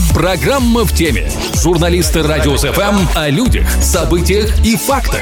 Программа в теме. Журналисты Радио СФМ о людях, событиях и фактах.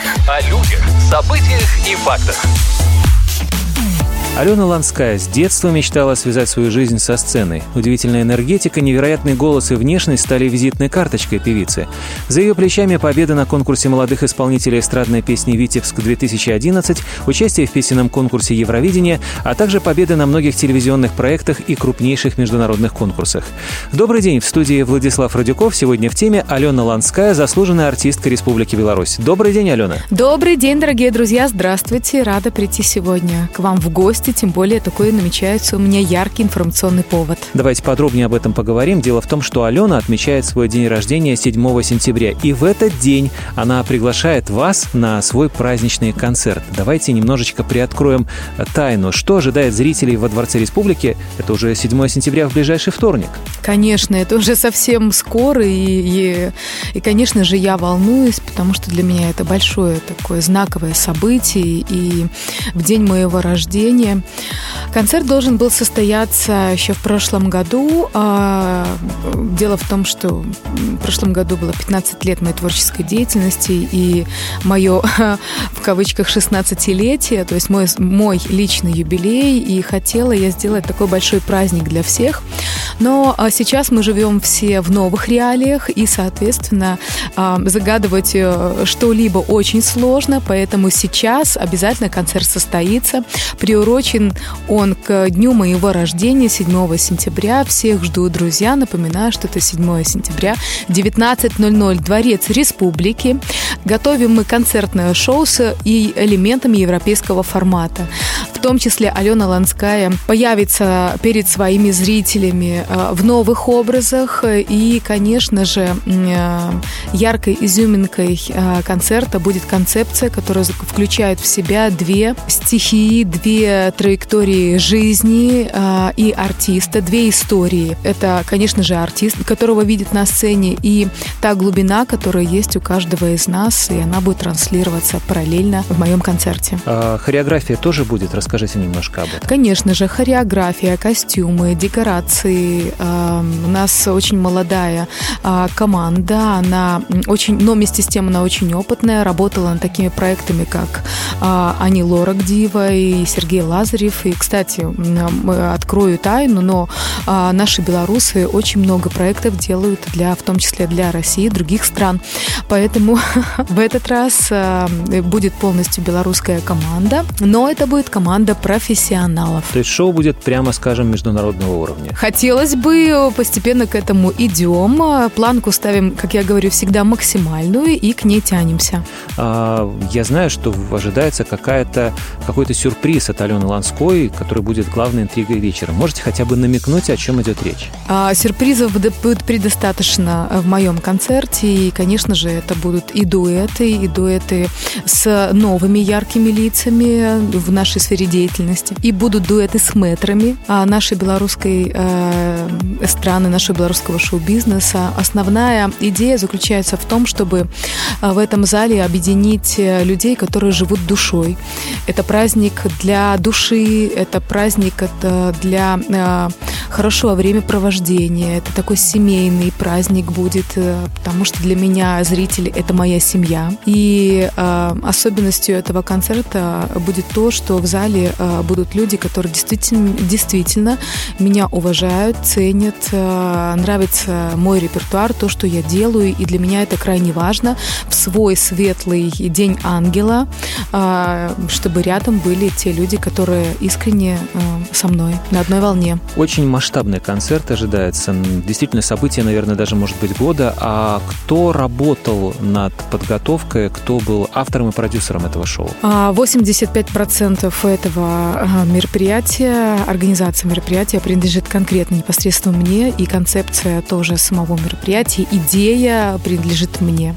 Алена Ланская с детства мечтала связать свою жизнь со сценой. Удивительная энергетика, невероятный голос и внешность стали визитной карточкой певицы. За ее плечами победа на конкурсе молодых исполнителей эстрадной песни «Витебск-2011», участие в песенном конкурсе Евровидения, а также победы на многих телевизионных проектах и крупнейших международных конкурсах. Добрый день, в студии Владислав Радюков. Сегодня в теме Алена Ланская, заслуженная артистка Республики Беларусь. Добрый день, Алена. Добрый день, дорогие друзья. Здравствуйте. Рада прийти сегодня к вам в гости. Тем более такой намечается у меня яркий информационный повод. Давайте подробнее об этом поговорим. Дело в том, что Алена отмечает свой день рождения 7 сентября. И в этот день она приглашает вас на свой праздничный концерт. Давайте немножечко приоткроем тайну. Что ожидает зрителей во Дворце Республики? Это уже 7 сентября в ближайший вторник. Конечно, это уже совсем скоро. И, конечно же, я волнуюсь, потому что для меня это большое такое знаковое событие. И в день моего рождения концерт должен был состояться еще в прошлом году. Дело в том, что в прошлом году было 15 лет моей творческой деятельности и мое, в кавычках, 16-летие, то есть мой личный юбилей, и хотела я сделать такой большой праздник для всех. Но сейчас мы живем все в новых реалиях, и, соответственно, загадывать что-либо очень сложно, поэтому сейчас обязательно концерт состоится. Приурочен он к дню моего рождения, 7 сентября. Всех жду, друзья. Напоминаю, что это 7 сентября, 19:00, Дворец Республики. Готовим мы концертное шоу с и элементами европейского формата. В том числе Алена Ланская появится перед своими зрителями в новых образах. И, конечно же, яркой изюминкой концерта будет концепция, которая включает в себя две стихии, две траектории жизни и артиста, две истории. Это, конечно же, артист, которого видит на сцене, и та глубина, которая есть у каждого из нас, и она будет транслироваться параллельно в моем концерте. Хореография тоже будет? Расскажите немножко об этом. Конечно же, хореография, костюмы, декорации. У нас очень молодая команда, она очень, но вместе с тем она очень опытная, работала над такими проектами, как Ани Лорак Дива и Сергей Лазарев. И, кстати, открою тайну, но наши белорусы очень много проектов делают, в том числе для России и других стран. Поэтому в этот раз будет полностью белорусская команда, но это будет команда профессионалов. То есть шоу будет, прямо скажем, международного уровня? Хотелось бы, постепенно к этому идем. Планку ставим, как я говорю, всегда максимальную, и к ней тянемся. Я знаю, что ожидается какой-то сюрприз от Алены Ланской, который будет главной интригой вечера. Можете хотя бы намекнуть, о чем идет речь? Сюрпризов будет предостаточно в моем концерте, и, конечно же, это будут и дуэты с новыми яркими лицами в нашей сфере деятельности, и будут дуэты с мэтрами нашей белорусской страны, нашего белорусского шоу-бизнеса. Основная идея заключается в том, чтобы в этом зале объединить людей, которые живут душой. Это праздник для души, это праздник для хорошего времяпровождения. Это такой семейный праздник будет, потому что для меня зрители — это моя семья. И особенностью этого концерта будет то, что в зале будут люди, которые действительно меня уважают, ценят, нравится мой репертуар, то, что я делаю, и для меня это крайне важно в свой светлый день ангела, чтобы рядом были те люди, которые искренне со мной, на одной волне. Очень масштабный концерт ожидается. Действительно, событие, наверное, даже может быть года. А кто работал над подготовкой, кто был автором и продюсером этого шоу? 85% этого мероприятия, организация мероприятия принадлежит конкретно непосредственно мне, и концепция тоже самого мероприятия, идея принадлежит мне.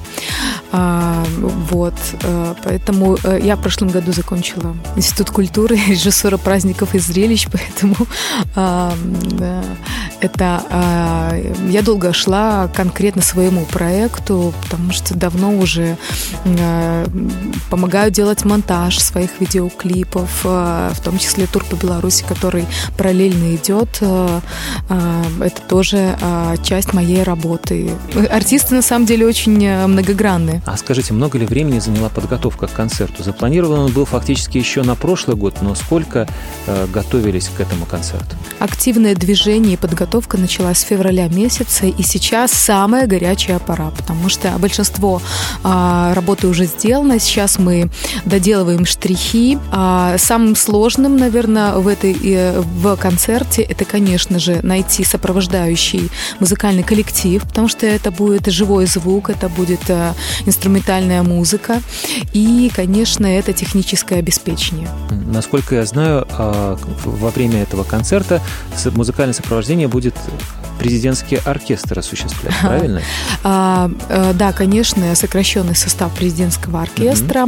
Поэтому я в прошлом году закончила Институт культуры, режиссера праздников и зрелищ, поэтому Я долго шла конкретно своему проекту, потому что давно уже помогаю делать монтаж своих видеоклипов, в том числе тур по Беларуси, который параллельно идет. Это тоже часть моей работы. Артисты, на самом деле, очень многогранные. А скажите, много ли времени заняла подготовка к концерту? Запланирован он был фактически еще на прошлый год, но сколько готовились к этому концерту? Активное движение и подготовка началась с февраля месяца, и сейчас самая горячая пора, потому что большинство работы уже сделано, сейчас мы доделываем штрихи. Самым сложным, наверное, в концерте это, конечно же, найти сопровождающий музыкальный коллектив, потому что это будет живой звук, это будет инструментальная музыка и, конечно, это техническое обеспечение. Насколько я знаю, во время этого концерта музыкальное сопровождение будет президентский оркестр осуществлять, правильно? Да, конечно, сокращенный состав президентского оркестра.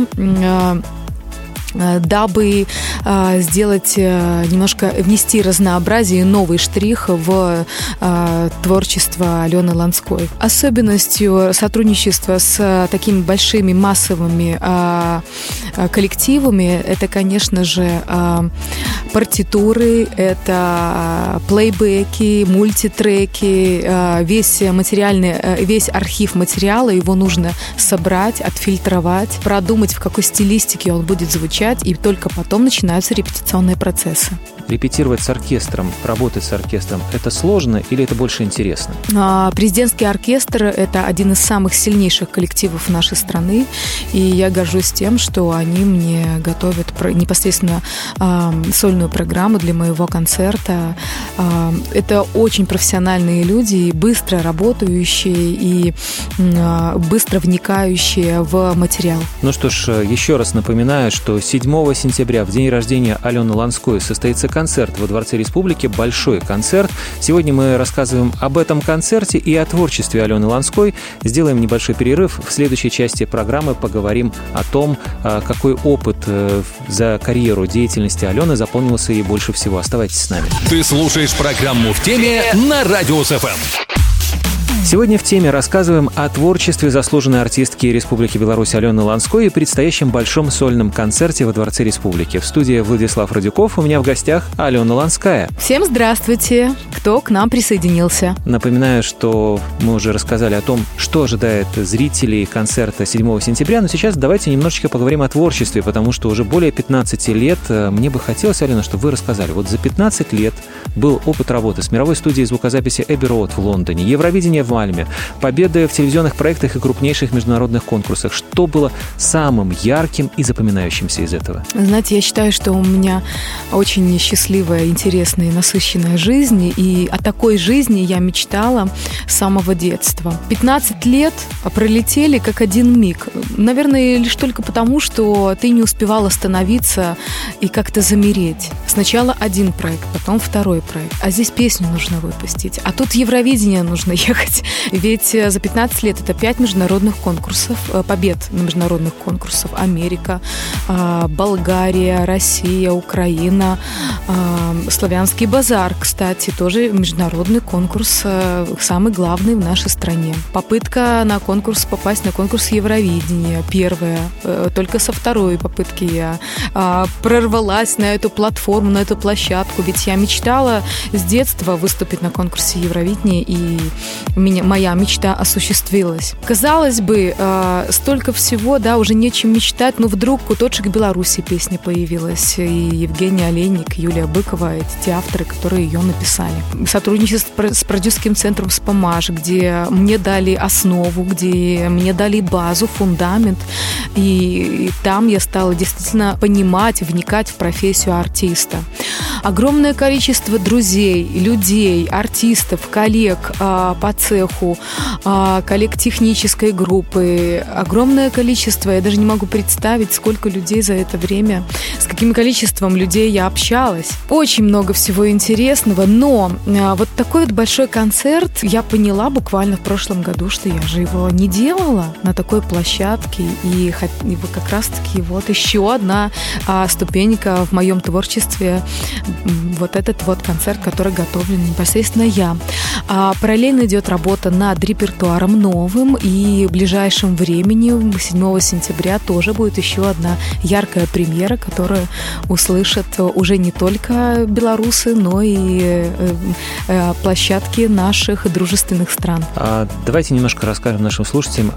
Дабы сделать немножко, внести разнообразие и новый штрих в творчество Алены Ланской. Особенностью сотрудничества с такими большими массовыми коллективами это, конечно же, партитуры, это плейбеки, мультитреки, весь архив материала, его нужно собрать, отфильтровать, продумать, в какой стилистике он будет звучать, и только потом начинаются репетиционные процессы. Репетировать с оркестром, работать с оркестром – это сложно или это больше интересно? Президентский оркестр – это один из самых сильнейших коллективов нашей страны, и я горжусь тем, что они мне готовят непосредственно сольную программу для моего концерта. Это очень профессиональные люди, быстро работающие и быстро вникающие в материал. Ну что ж, еще раз напоминаю, что 7 сентября, в день рождения Алены Ланской, состоится концерт во Дворце Республики, большой концерт. Сегодня мы рассказываем об этом концерте и о творчестве Алены Ланской. Сделаем небольшой перерыв. В следующей части программы поговорим о том, какой опыт за карьеру деятельности Алены запомнился ей больше всего. Оставайтесь с нами. Ты слушаешь программу «В теме» на Радио СФМ. Сегодня в теме рассказываем о творчестве заслуженной артистки Республики Беларусь Алены Ланской и предстоящем большом сольном концерте во Дворце Республики. В студии Владислав Радюков, у меня в гостях Алена Ланская. Всем здравствуйте, кто к нам присоединился. Напоминаю, что мы уже рассказали о том, что ожидает зрителей концерта 7 сентября, но сейчас давайте немножечко поговорим о творчестве, потому что уже более 15 лет мне бы хотелось, Алена, чтобы вы рассказали. Вот за 15 лет был опыт работы с мировой студией звукозаписи Эбби Роуд в Лондоне, Евровидение в Мальме, победы в телевизионных проектах и крупнейших международных конкурсах. Что было самым ярким и запоминающимся из этого? Знаете, я считаю, что у меня очень счастливая, интересная и насыщенная жизнь, и о такой жизни я мечтала с самого детства. 15 лет пролетели как один миг. Наверное, лишь только потому, что ты не успевал остановиться и как-то замереть. Сначала один проект, потом второй проект. А здесь песню нужно выпустить. А тут Евровидение нужно ехать. Ведь за 15 лет это 5 международных конкурсов, побед на международных конкурсах. Америка, Болгария, Россия, Украина, Славянский базар, кстати, тоже международный конкурс, самый главный в нашей стране. Попытка на конкурс попасть на конкурс Евровидения, первая. Только со второй попытки я прорвалась на эту платформу, на эту площадку. Ведь я мечтала с детства выступить на конкурсе Евровидения, и моя мечта осуществилась. Казалось бы, столько всего, да, уже нечем мечтать, но вдруг «Куточек Беларуси» песня появилась, и Евгений Олейник, Юлия Быкова, эти те авторы, которые ее написали. Сотрудничество с продюсерским центром «Спомаж», где мне дали основу, где мне дали базу, фундамент, и там я стала действительно понимать, вникать в профессию артиста. Огромное количество друзей, людей, артистов, коллег, цеху, коллег технической группы, огромное количество, я даже не могу представить, сколько людей за это время, с каким количеством людей я общалась. Очень много всего интересного, но вот такой вот большой концерт я поняла буквально в прошлом году, что я же его не делала на такой площадке, и как раз-таки вот еще одна ступенька в моем творчестве, вот этот вот концерт, который готовлю непосредственно я. Параллельно идет работа над репертуаром новым, и в ближайшем времени, 7 сентября, тоже будет еще одна яркая премьера, которую услышат уже не только белорусы, но и площадки наших дружественных стран. Давайте немножко расскажем нашим слушателям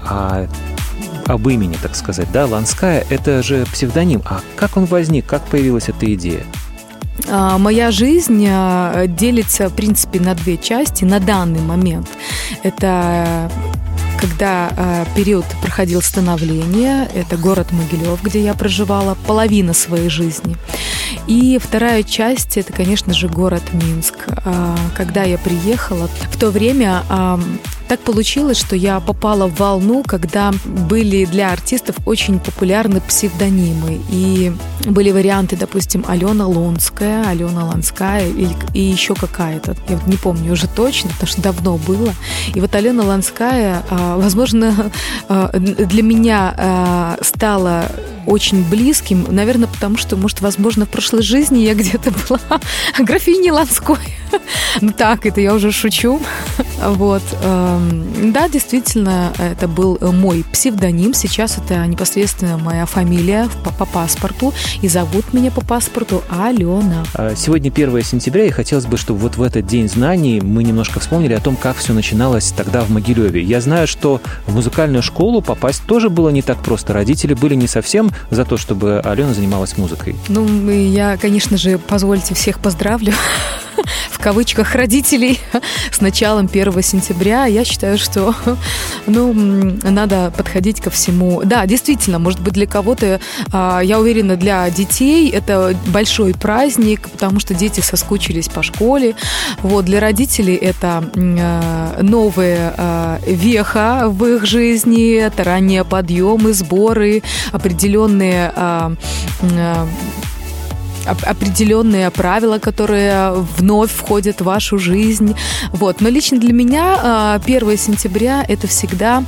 об имени, так сказать. Да, Ланская – это же псевдоним. А как он возник, как появилась эта идея? Моя жизнь делится, в принципе, на две части на данный момент. Это когда период проходил становление, это город Могилев, где я проживала половину своей жизни. И вторая часть – это, конечно же, город Минск. Когда я приехала, в то время так получилось, что я попала в волну, когда были для артистов очень популярны псевдонимы. И были варианты, допустим, Алена Лонская, Алена Ланская и еще какая-то. Я не помню уже точно, потому что давно было. И вот Алена Ланская, возможно, для меня стала очень близким, наверное, потому что, может, возможно, в прошлой жизни я где-то была графиней Ланской. Ну так, это я уже шучу. Вот. Да, действительно, это был мой псевдоним. Сейчас это непосредственно моя фамилия по паспорту. И зовут меня по паспорту Алена. Сегодня 1 сентября, и хотелось бы, чтобы вот в этот День знаний мы немножко вспомнили о том, как все начиналось тогда в Могилеве. Я знаю, что в музыкальную школу попасть тоже было не так просто. Родители были не совсем за то, чтобы Алена занималась музыкой. Ну, я, конечно же, позвольте, всех поздравлю в кавычках родителей с началом 1 сентября. Я считаю, что надо подходить ко всему. Да, действительно, может быть, для кого-то, я уверена, для детей это большой праздник, потому что дети соскучились по школе. Вот, для родителей это новая веха в их жизни, это ранние подъемы, сборы, определенные правила, которые вновь входят в вашу жизнь. Вот. Но лично для меня 1 сентября это всегда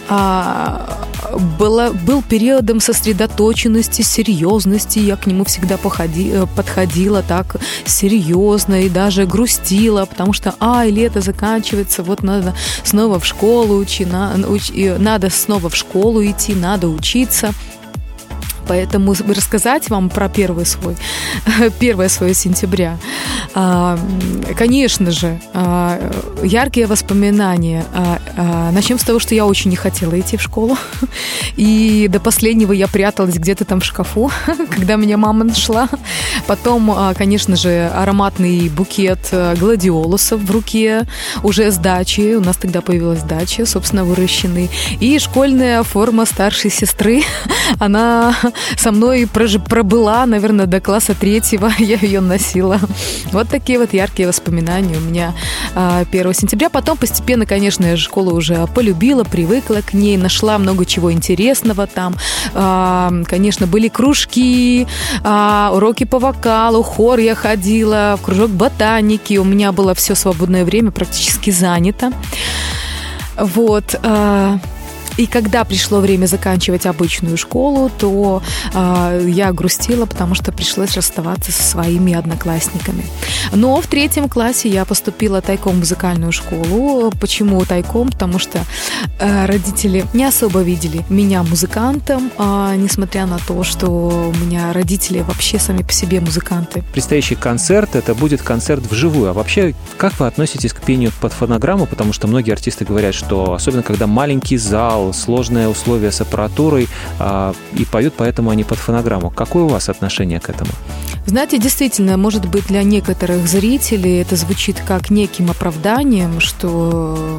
был периодом сосредоточенности, серьезности. Я к нему всегда подходила так серьезно и даже грустила, потому что лето заканчивается, вот надо снова в школу надо снова в школу идти, надо учиться. Поэтому рассказать вам про 1 сентября. Конечно же, яркие воспоминания. Начнем с того, что я очень не хотела идти в школу. И до последнего я пряталась где-то там в шкафу, когда меня мама нашла. Потом, конечно же, ароматный букет гладиолусов в руке, уже с дачи. У нас тогда появилась дача, собственно, выращенный. И школьная форма старшей сестры. Она со мной пробыла, наверное, до класса 3-го. Я ее носила. Вот такие вот яркие воспоминания у меня 1 сентября. Потом постепенно, конечно, я школу уже полюбила, привыкла к ней, нашла много чего интересного там. Конечно, были кружки, уроки по вокалу, хор я ходила, в кружок ботаники. У меня было все свободное время практически занято. Вот. И когда пришло время заканчивать обычную школу, то я грустила, потому что пришлось расставаться со своими одноклассниками. Но в 3 классе я поступила тайком в музыкальную школу. Почему тайком? Потому что родители не особо видели меня музыкантом, несмотря на то, что у меня родители вообще сами по себе музыканты. Предстоящий концерт – это будет концерт вживую. А вообще, как вы относитесь к пению под фонограмму? Потому что многие артисты говорят, что особенно когда маленький зал, сложные условия с аппаратурой, и поют, поэтому они под фонограмму. Какое у вас отношение к этому? Знаете, действительно, может быть, для некоторых зрителей это звучит как неким оправданием, что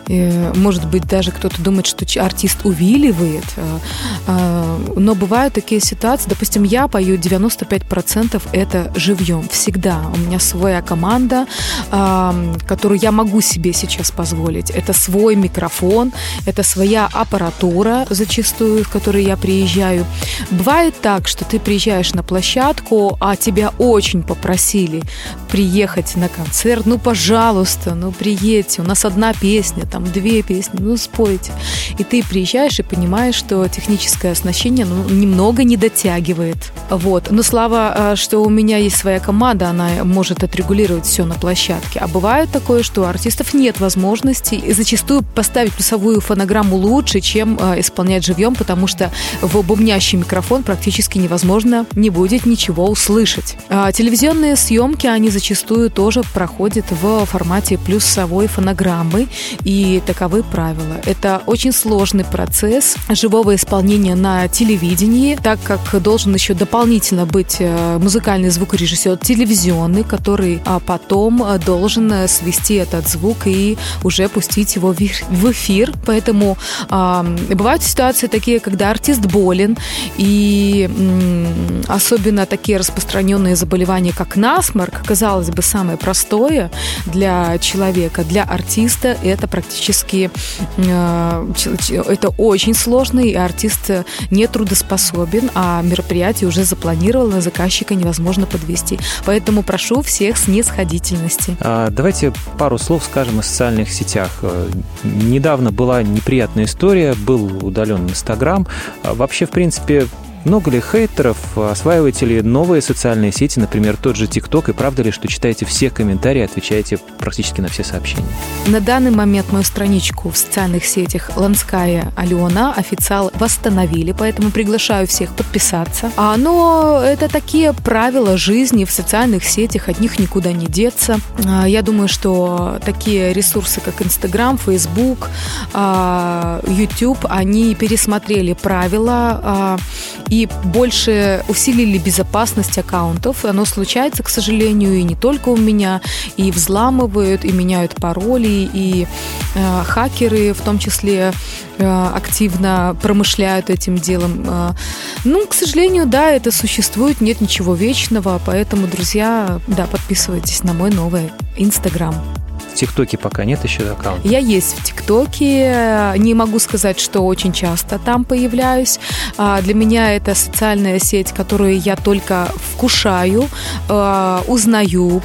может быть, даже кто-то думает, что артист увиливает. Но бывают такие ситуации. Допустим, я пою 95% это живьем. Всегда. У меня своя команда, которую я могу себе сейчас позволить. Это свой микрофон, это своя аппаратура зачастую, в которой я приезжаю. Бывает так, что ты приезжаешь на площадку, а тебя очень попросили приехать на концерт. Ну, пожалуйста, приедьте. У нас одна песня, там 2 песни, спойте. И ты приезжаешь и понимаешь, что техническое оснащение немного не дотягивает. Вот. Но слава, что у меня есть своя команда, она может отрегулировать все на площадке. А бывает такое, что у артистов нет возможности и зачастую поставить плюсовую фонограмму лучше, чем исполнять живьем, потому что в бубнящий микрофон практически невозможно не будет ничего услышать. Телевизионные съемки, они зачастую тоже проходят в формате плюсовой фонограммы, и таковы правила. Это очень сложный процесс живого исполнения на телевидении, так как должен еще дополнительно быть музыкальный звукорежиссер телевизионный, который потом должен свести этот звук и уже пустить его в эфир. Поэтому бывают ситуации такие, когда артист болен, и особенно такие распространенные заболевания, как насморк, казалось бы, самое простое для человека, для артиста это практически это очень сложно, и артист не трудоспособен, а мероприятие уже запланировано, заказчика невозможно подвести. Поэтому прошу всех снисходительности. Давайте пару слов скажем о социальных сетях. Недавно была неприятная история, был удален Инстаграм. Вообще, в принципе, много ли хейтеров? Осваиваете ли новые социальные сети, например, тот же ТикТок? И правда ли, что читаете все комментарии, отвечаете практически на все сообщения? На данный момент мою страничку в социальных сетях Ланская Алена официал восстановили, поэтому приглашаю всех подписаться. Но это такие правила жизни в социальных сетях, от них никуда не деться. Я думаю, что такие ресурсы, как Инстаграм, Фейсбук, YouTube, они пересмотрели правила и больше усилили безопасность аккаунтов. Оно случается, к сожалению, и не только у меня. И взламывают, и меняют пароли, и хакеры в том числе активно промышляют этим делом. К сожалению, да, это существует, нет ничего вечного, поэтому, друзья, подписывайтесь на мой новый Инстаграм. В ТикТоке пока нет еще аккаунта? Я есть в ТикТоке. Не могу сказать, что очень часто там появляюсь. Для меня это социальная сеть, которую я только вкушаю, узнаю,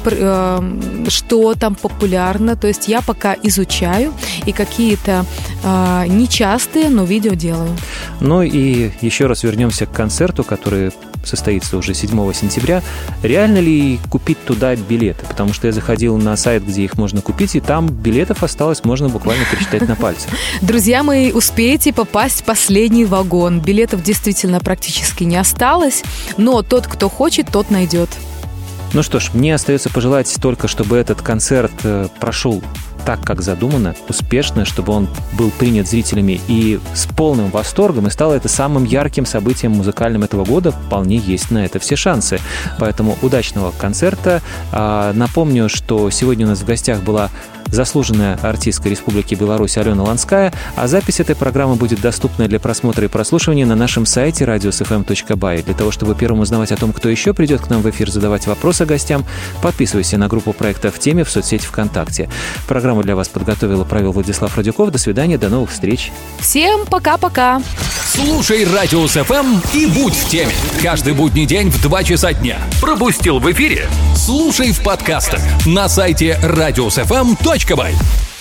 что там популярно. То есть я пока изучаю и какие-то нечастые, но видео делаю. И еще раз вернемся к концерту, который состоится уже 7 сентября. Реально ли купить туда билеты? Потому что я заходил на сайт, где их можно купить, и там билетов осталось, можно буквально пересчитать на пальцах. Друзья мои, успеете попасть в последний вагон. Билетов действительно практически не осталось, но тот, кто хочет, тот найдет. Ну что ж, мне остается пожелать только, чтобы этот концерт прошел так, как задумано, успешно, чтобы он был принят зрителями и с полным восторгом, и стало это самым ярким событием музыкальным этого года. Вполне есть на это все шансы. Поэтому удачного концерта. Напомню, что сегодня у нас в гостях была заслуженная артистка Республики Беларусь Алена Ланская, а запись этой программы будет доступна для просмотра и прослушивания на нашем сайте radiosfm.by. Для того, чтобы первым узнавать о том, кто еще придет к нам в эфир задавать вопросы гостям, подписывайся на группу проекта «В теме» в соцсети ВКонтакте. Программу для вас подготовил и провел Владислав Радюков. До свидания, до новых встреч. Всем пока-пока. Слушай Радиус ФМ и будь в теме. Каждый будний день в 2 часа дня. Пропустил в эфире? Слушай в подкастах на сайте radiosfm.by.